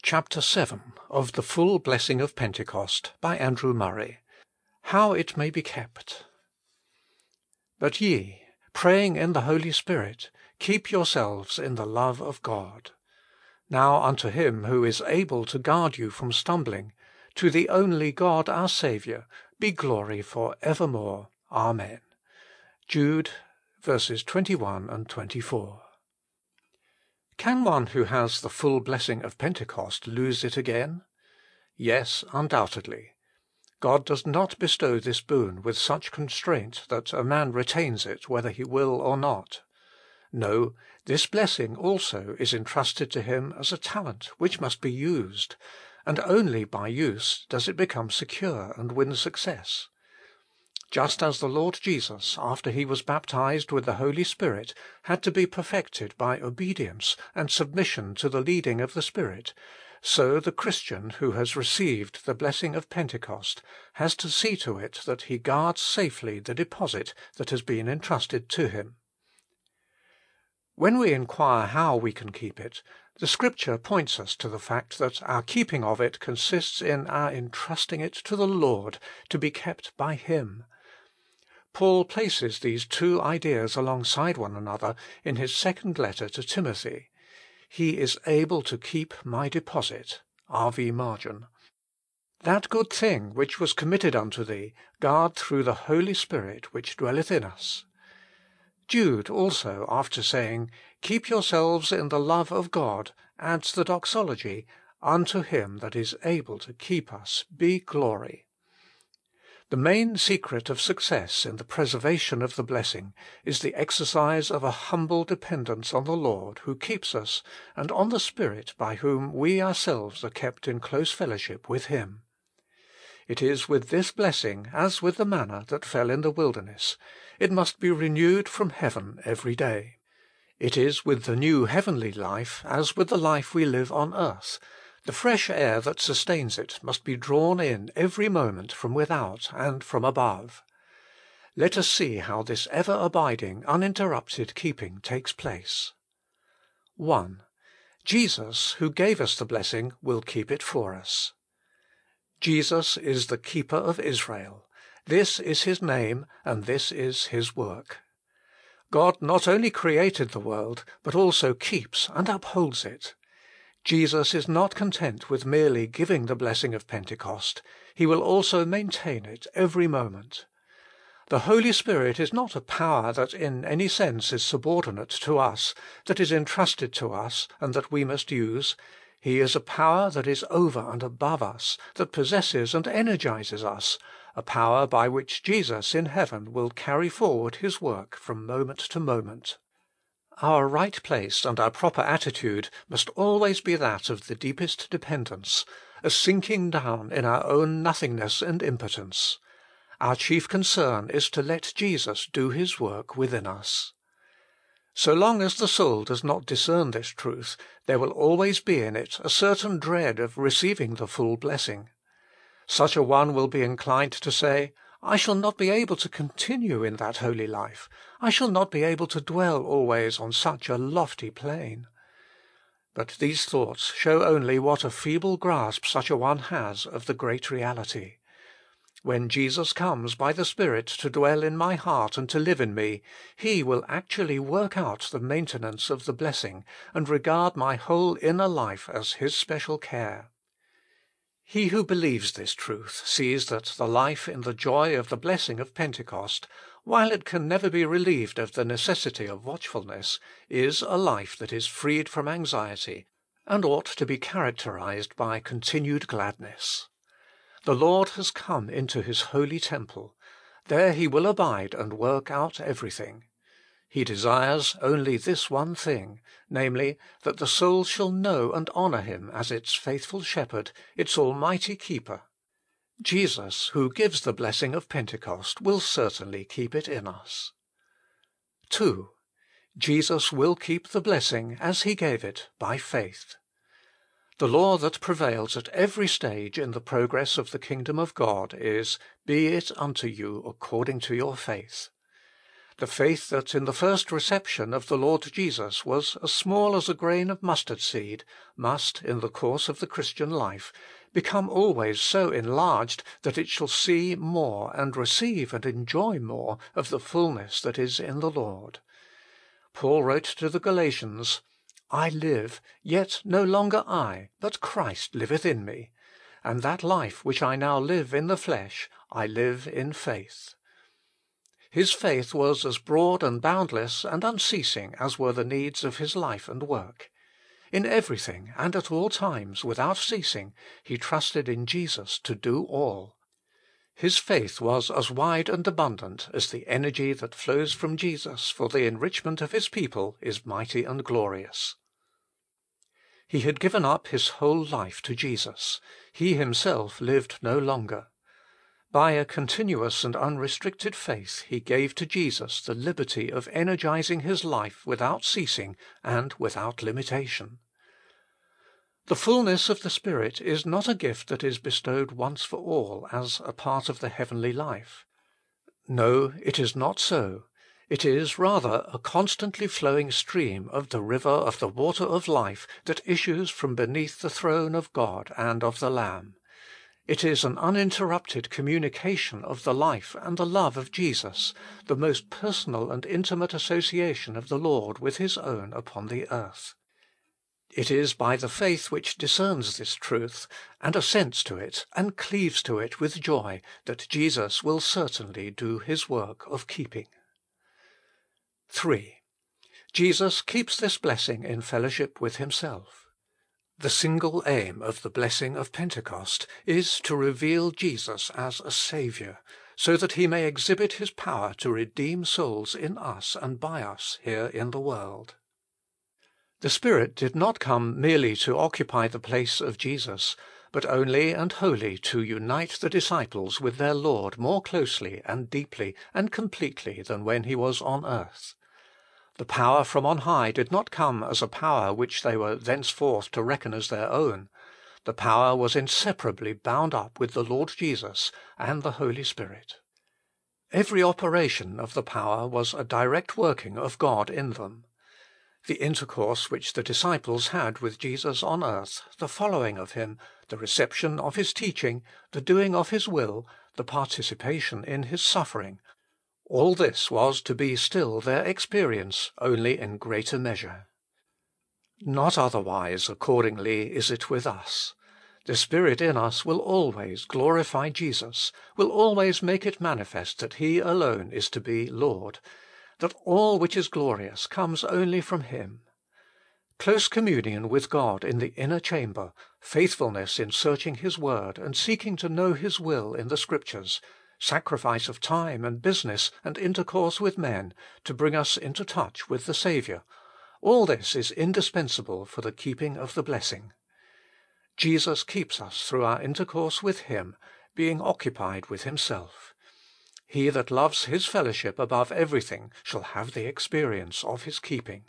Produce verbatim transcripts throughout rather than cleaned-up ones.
Chapter seven of The Full Blessing of Pentecost, by Andrew Murray. How it may be kept. But ye, praying in the Holy Spirit, keep yourselves in the love of God. Now unto Him who is able to guard you from stumbling, to the only God our Saviour, be glory for evermore. Amen. Jude, verses twenty-one and twenty-four. Can one who has the full blessing of Pentecost lose it again? Yes, undoubtedly. God does not bestow this boon with such constraint that a man retains it whether he will or not. No, this blessing also is entrusted to him as a talent which must be used, and only by use does it become secure and win success. Just as the Lord Jesus, after He was baptized with the Holy Spirit, had to be perfected by obedience and submission to the leading of the Spirit, so the Christian who has received the blessing of Pentecost has to see to it that he guards safely the deposit that has been entrusted to him. When we inquire how we can keep it, the Scripture points us to the fact that our keeping of it consists in our entrusting it to the Lord to be kept by Him. Paul places these two ideas alongside one another in his second letter to Timothy. He is able to keep my deposit. R V margin. That good thing which was committed unto thee, guard through the Holy Spirit which dwelleth in us. Jude also, after saying, Keep yourselves in the love of God, adds the doxology, Unto Him that is able to keep us be glory. The main secret of success in the preservation of the blessing is the exercise of a humble dependence on the Lord who keeps us, and on the Spirit by whom we ourselves are kept in close fellowship with Him. It is with this blessing as with the manna that fell in the wilderness. It must be renewed from heaven every day. It is with the new heavenly life as with the life we live on earth. The fresh air that sustains it must be drawn in every moment from without and from above. Let us see how this ever abiding, uninterrupted keeping takes place. one. Jesus, who gave us the blessing, will keep it for us. Jesus is the keeper of Israel. This is His name, and this is His work. God not only created the world, but also keeps and upholds it. Jesus is not content with merely giving the blessing of Pentecost. He will also maintain it every moment. The Holy Spirit is not a power that in any sense is subordinate to us, that is entrusted to us and that we must use. He is a power that is over and above us, that possesses and energizes us, a power by which Jesus in heaven will carry forward His work from moment to moment. Our right place and our proper attitude must always be that of the deepest dependence, a sinking down in our own nothingness and impotence. Our chief concern is to let Jesus do His work within us. So long as the soul does not discern this truth, there will always be in it a certain dread of receiving the full blessing. Such a one will be inclined to say, I shall not be able to continue in that holy life. I shall not be able to dwell always on such a lofty plane. But these thoughts show only what a feeble grasp such a one has of the great reality. When Jesus comes by the Spirit to dwell in my heart and to live in me, He will actually work out the maintenance of the blessing and regard my whole inner life as His special care. He who believes this truth sees that the life in the joy of the blessing of Pentecost, while it can never be relieved of the necessity of watchfulness, is a life that is freed from anxiety, and ought to be characterized by continued gladness. The Lord has come into His holy temple. There He will abide and work out everything. He desires only this one thing, namely, that the soul shall know and honour Him as its faithful shepherd, its almighty keeper. Jesus, who gives the blessing of Pentecost, will certainly keep it in us. two. Jesus will keep the blessing as He gave it, by faith. The law that prevails at every stage in the progress of the kingdom of God is, Be it unto you according to your faith. The faith that in the first reception of the Lord Jesus was as small as a grain of mustard seed must, in the course of the Christian life, become always so enlarged that it shall see more and receive and enjoy more of the fulness that is in the Lord. Paul wrote to the Galatians, "I live, yet no longer I, but Christ liveth in me. And that life which I now live in the flesh, I live in faith." His faith was as broad and boundless and unceasing as were the needs of his life and work. In everything and at all times, without ceasing, he trusted in Jesus to do all. His faith was as wide and abundant as the energy that flows from Jesus for the enrichment of his people is mighty and glorious. He had given up his whole life to Jesus. He himself lived no longer. By a continuous and unrestricted faith he gave to Jesus the liberty of energizing his life without ceasing and without limitation. The fullness of the Spirit is not a gift that is bestowed once for all as a part of the heavenly life. No, it is not so. It is rather a constantly flowing stream of the river of the water of life that issues from beneath the throne of God and of the Lamb. It is an uninterrupted communication of the life and the love of Jesus, the most personal and intimate association of the Lord with His own upon the earth. It is by the faith which discerns this truth, and assents to it, and cleaves to it with joy, that Jesus will certainly do His work of keeping. three. Jesus keeps this blessing in fellowship with Himself. The single aim of the blessing of Pentecost is to reveal Jesus as a Saviour, so that He may exhibit His power to redeem souls in us and by us here in the world. The Spirit did not come merely to occupy the place of Jesus, but only and wholly to unite the disciples with their Lord more closely and deeply and completely than when He was on earth. The power from on high did not come as a power which they were thenceforth to reckon as their own. The power was inseparably bound up with the Lord Jesus and the Holy Spirit. Every operation of the power was a direct working of God in them. The intercourse which the disciples had with Jesus on earth, the following of Him, the reception of His teaching, the doing of His will, the participation in His suffering, all this was to be still their experience, only in greater measure. Not otherwise, accordingly, is it with us. The Spirit in us will always glorify Jesus, will always make it manifest that He alone is to be Lord, that all which is glorious comes only from Him. Close communion with God in the inner chamber, faithfulness in searching His word and seeking to know His will in the Scriptures, sacrifice of time and business and intercourse with men to bring us into touch with the Saviour, all this is indispensable for the keeping of the blessing. Jesus keeps us through our intercourse with Him, being occupied with Himself. He that loves His fellowship above everything shall have the experience of His keeping.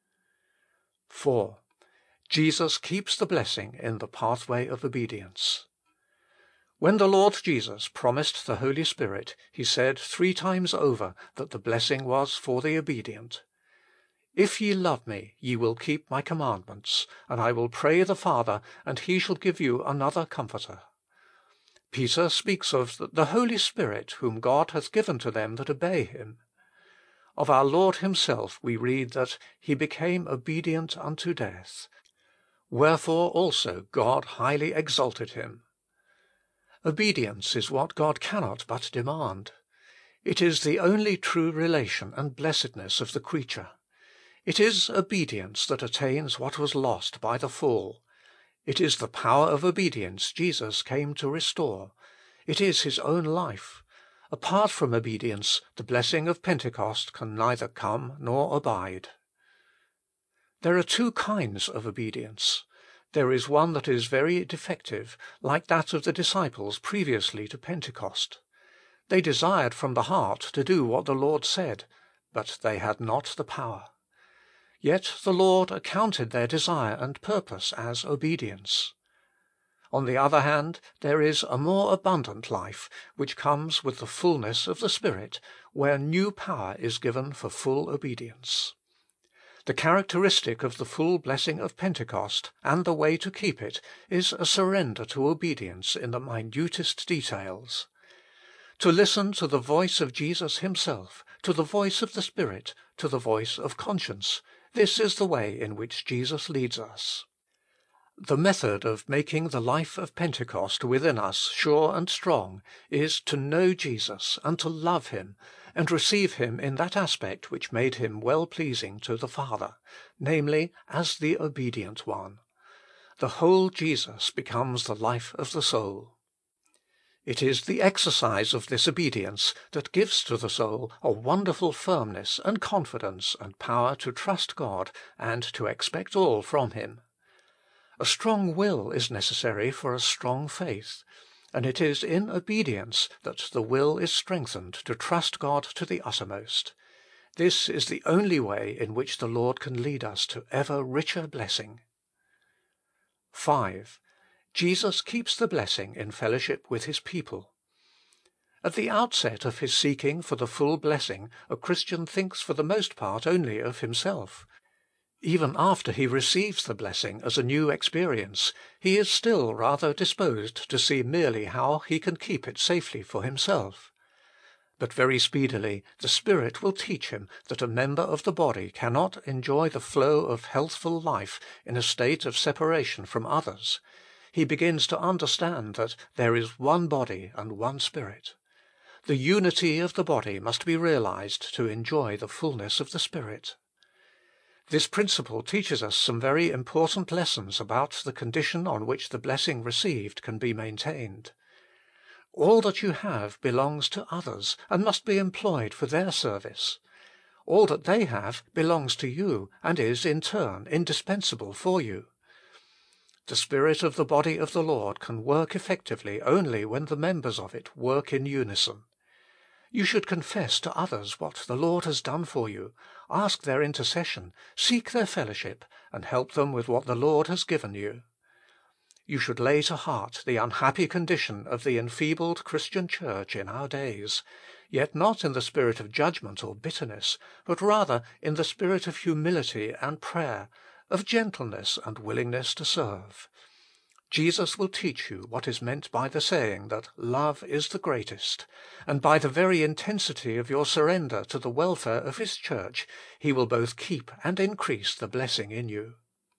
four. Jesus keeps the blessing in the pathway of obedience. When the Lord Jesus promised the Holy Spirit, He said three times over that the blessing was for the obedient. If ye love me, ye will keep my commandments, and I will pray the Father, and He shall give you another Comforter. Peter speaks of the Holy Spirit, whom God hath given to them that obey Him. Of our Lord Himself we read that He became obedient unto death. Wherefore also God highly exalted Him. Obedience is what God cannot but demand. It is the only true relation and blessedness of the creature. It is obedience that attains what was lost by the fall. It is the power of obedience Jesus came to restore. It is His own life. Apart from obedience, the blessing of Pentecost can neither come nor abide. There are two kinds of obedience. There is one that is very defective, like that of the disciples previously to Pentecost. They desired from the heart to do what the Lord said, but they had not the power. Yet the Lord accounted their desire and purpose as obedience. On the other hand, there is a more abundant life, which comes with the fullness of the Spirit, where new power is given for full obedience. The characteristic of the full blessing of Pentecost, and the way to keep it, is a surrender to obedience in the minutest details. To listen to the voice of Jesus Himself, to the voice of the Spirit, to the voice of conscience, this is the way in which Jesus leads us. The method of making the life of Pentecost within us sure and strong is to know Jesus and to love Him, and receive Him in that aspect which made Him well pleasing to the Father, namely, as the obedient one. The whole Jesus becomes the life of the soul. It is the exercise of this obedience that gives to the soul a wonderful firmness and confidence and power to trust God and to expect all from Him. A strong will is necessary for a strong faith, and it is in obedience that the will is strengthened to trust God to the uttermost. This is the only way in which the Lord can lead us to ever richer blessing. five. Jesus keeps the blessing in fellowship with His people. At the outset of his seeking for the full blessing, a Christian thinks for the most part only of himself. Even after he receives the blessing as a new experience, he is still rather disposed to see merely how he can keep it safely for himself. But very speedily the Spirit will teach him that a member of the body cannot enjoy the flow of healthful life in a state of separation from others. He begins to understand that there is one body and one Spirit. The unity of the body must be realized to enjoy the fullness of the Spirit. This principle teaches us some very important lessons about the condition on which the blessing received can be maintained. All that you have belongs to others and must be employed for their service. All that they have belongs to you and is in turn indispensable for you. The Spirit of the body of the Lord can work effectively only when the members of it work in unison. You should confess to others what the Lord has done for you, ask their intercession, seek their fellowship, and help them with what the Lord has given you. You should lay to heart the unhappy condition of the enfeebled Christian church in our days, yet not in the spirit of judgment or bitterness, but rather in the spirit of humility and prayer, of gentleness and willingness to serve. Jesus will teach you what is meant by the saying that love is the greatest, and by the very intensity of your surrender to the welfare of His church, He will both keep and increase the blessing in you.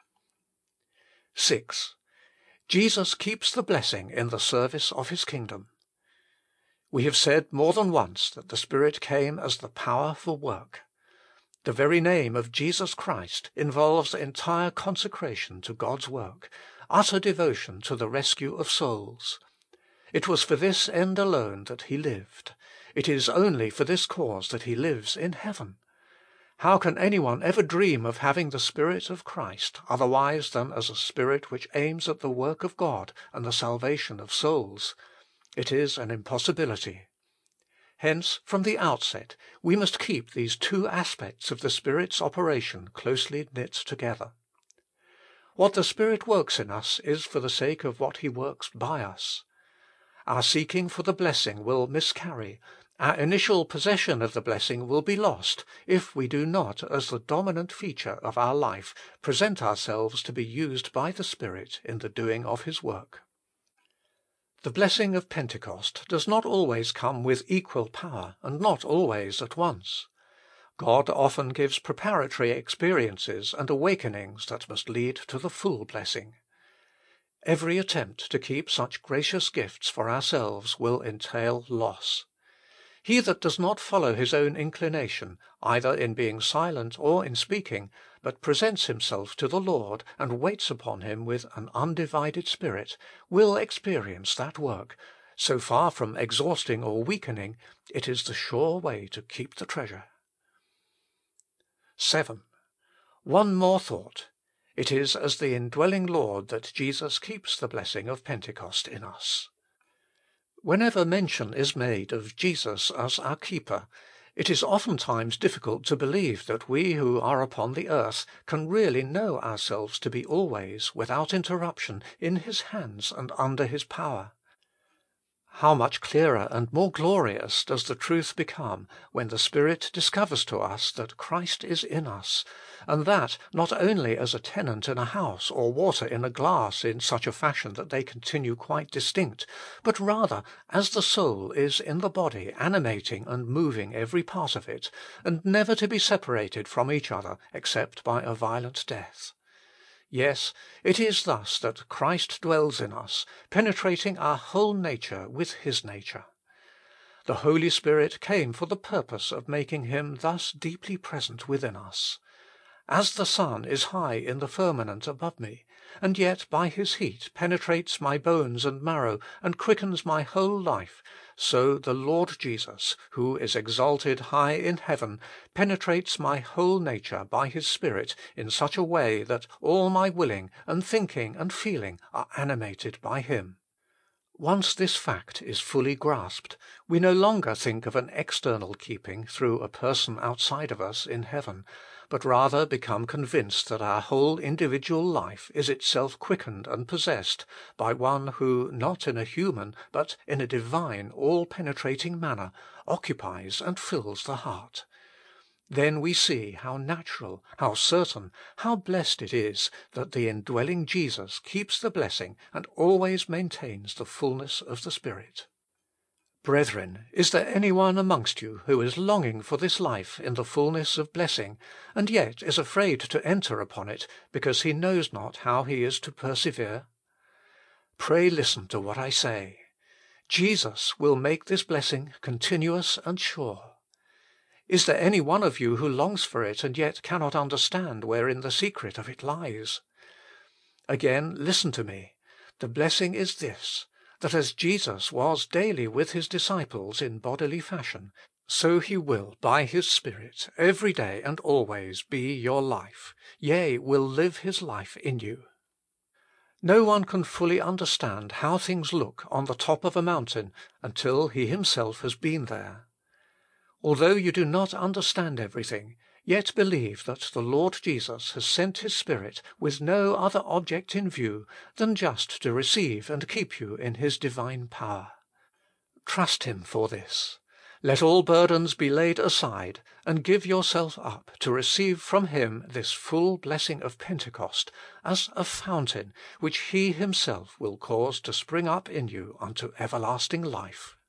six. Jesus keeps the blessing in the service of His kingdom. We have said more than once that the Spirit came as the power for work. The very name of Jesus Christ involves entire consecration to God's work, utter devotion to the rescue of souls. It was for this end alone that He lived. It is only for this cause that He lives in heaven. How can anyone ever dream of having the Spirit of Christ otherwise than as a Spirit which aims at the work of God and the salvation of souls? It is an impossibility. Hence, from the outset, we must keep these two aspects of the Spirit's operation closely knit together. What the Spirit works in us is for the sake of what He works by us. Our seeking for the blessing will miscarry, our initial possession of the blessing will be lost, if we do not, as the dominant feature of our life, present ourselves to be used by the Spirit in the doing of His work. The blessing of Pentecost does not always come with equal power, and not always at once. God often gives preparatory experiences and awakenings that must lead to the full blessing. Every attempt to keep such gracious gifts for ourselves will entail loss. He that does not follow his own inclination, either in being silent or in speaking, but presents himself to the Lord and waits upon Him with an undivided spirit, will experience that work. So far from exhausting or weakening, it is the sure way to keep the treasure. seven. One more thought. It is as the indwelling Lord that Jesus keeps the blessing of Pentecost in us. Whenever mention is made of Jesus as our keeper, It is oftentimes difficult to believe that we who are upon the earth can really know ourselves to be always, without interruption, in His hands and under His power. How much clearer and more glorious does the truth become when the Spirit discovers to us that Christ is in us, and that not only as a tenant in a house or water in a glass in such a fashion that they continue quite distinct, but rather as the soul is in the body animating and moving every part of it, and never to be separated from each other except by a violent death. Yes, it is thus that Christ dwells in us, penetrating our whole nature with His nature. The Holy Spirit came for the purpose of making Him thus deeply present within us. As the sun is high in the firmament above me, and yet by His heat penetrates my bones and marrow and quickens my whole life, so the Lord Jesus, who is exalted high in heaven, penetrates my whole nature by His Spirit in such a way that all my willing and thinking and feeling are animated by Him. Once this fact is fully grasped, we no longer think of an external keeping through a person outside of us in heaven, but rather become convinced that our whole individual life is itself quickened and possessed by One who, not in a human, but in a divine, all-penetrating manner, occupies and fills the heart. Then we see how natural, how certain, how blessed it is that the indwelling Jesus keeps the blessing and always maintains the fullness of the Spirit. Brethren, is there any one amongst you who is longing for this life in the fullness of blessing, and yet is afraid to enter upon it because he knows not how he is to persevere? Pray listen to what I say. Jesus will make this blessing continuous and sure. Is there any one of you who longs for it and yet cannot understand wherein the secret of it lies? Again, listen to me. The blessing is this, that as Jesus was daily with His disciples in bodily fashion, so He will by His Spirit every day and always be your life, yea, will live His life in you. No one can fully understand how things look on the top of a mountain until he himself has been there. Although you do not understand everything, yet believe that the Lord Jesus has sent His Spirit with no other object in view than just to receive and keep you in His divine power. Trust Him for this. Let all burdens be laid aside, and give yourself up to receive from Him this full blessing of Pentecost as a fountain which He Himself will cause to spring up in you unto everlasting life.